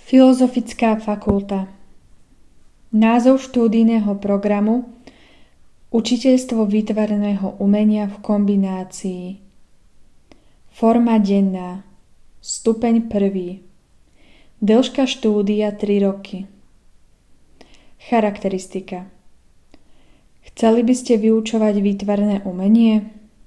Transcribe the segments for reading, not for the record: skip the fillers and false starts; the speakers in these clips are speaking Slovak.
Filozofická fakulta. Názov štúdijného programu Učiteľstvo výtvarného umenia v kombinácii. Forma denná. Stupeň 1. Dĺžka štúdia 3 roky. Charakteristika. Chceli by ste vyučovať výtvarné umenie?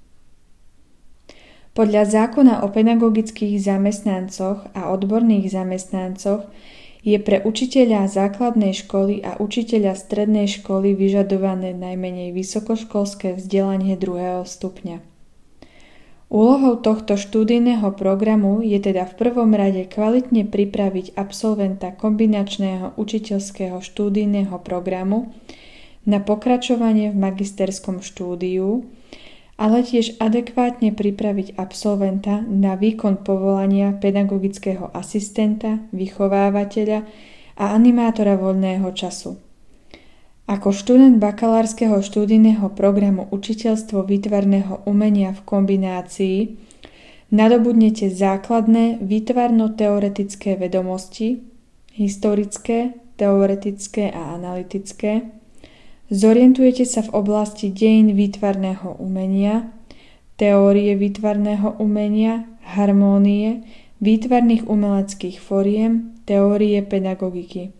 Podľa zákona o pedagogických zamestnancoch a odborných zamestnancoch je pre učiteľa základnej školy a učiteľa strednej školy vyžadované najmenej vysokoškolské vzdelanie 2. stupňa. Úlohou tohto študijného programu je teda v prvom rade kvalitne pripraviť absolventa kombinačného učiteľského študijného programu na pokračovanie v magisterskom štúdiu, ale tiež adekvátne pripraviť absolventa na výkon povolania pedagogického asistenta, vychovávateľa a animátora voľného času. Ako študent bakalárskeho študijného programu Učiteľstvo výtvarného umenia v kombinácii nadobudnete základné výtvarno-teoretické vedomosti, historické, teoretické a analytické. Zorientujete sa v oblasti dejín výtvarného umenia, teórie výtvarného umenia, harmónie, výtvarných umeleckých foriem, teórie pedagogiky.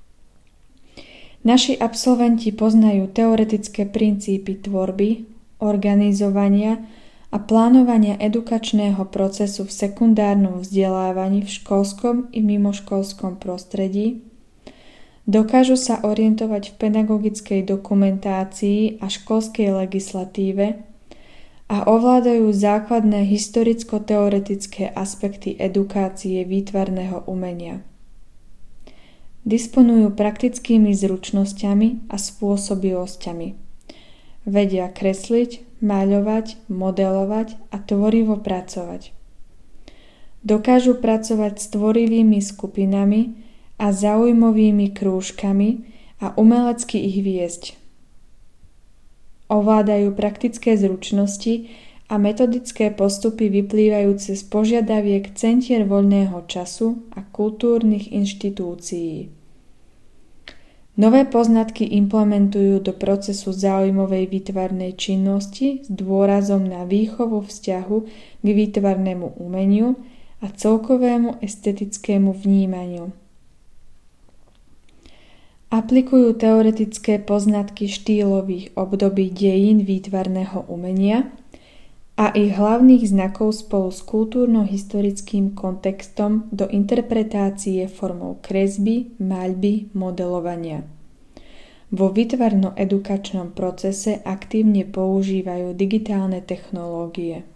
Naši absolventi poznajú teoretické princípy tvorby, organizovania a plánovania edukačného procesu v sekundárnom vzdelávaní v školskom i mimoškolskom prostredí, dokážu sa orientovať v pedagogickej dokumentácii a školskej legislatíve a ovládajú základné historicko-teoretické aspekty edukácie výtvarného umenia. Disponujú praktickými zručnosťami a spôsobilosťami. Vedia kresliť, maľovať, modelovať a tvorivo pracovať. Dokážu pracovať s tvorivými skupinami a záujmovými krúžkami a umelecky ich viesť. Ovládajú praktické zručnosti a metodické postupy vyplývajúce z požiadaviek centier voľného času a kultúrnych inštitúcií. Nové poznatky implementujú do procesu záujmovej výtvarnej činnosti s dôrazom na výchovu vzťahu k výtvarnému umeniu a celkovému estetickému vnímaniu. Aplikujú teoretické poznatky štýlových období dejín výtvarného umenia a ich hlavných znakov spolu s kultúrno-historickým kontextom do interpretácie formou kresby, maľby, modelovania. Vo výtvarno-edukačnom procese aktívne používajú digitálne technológie.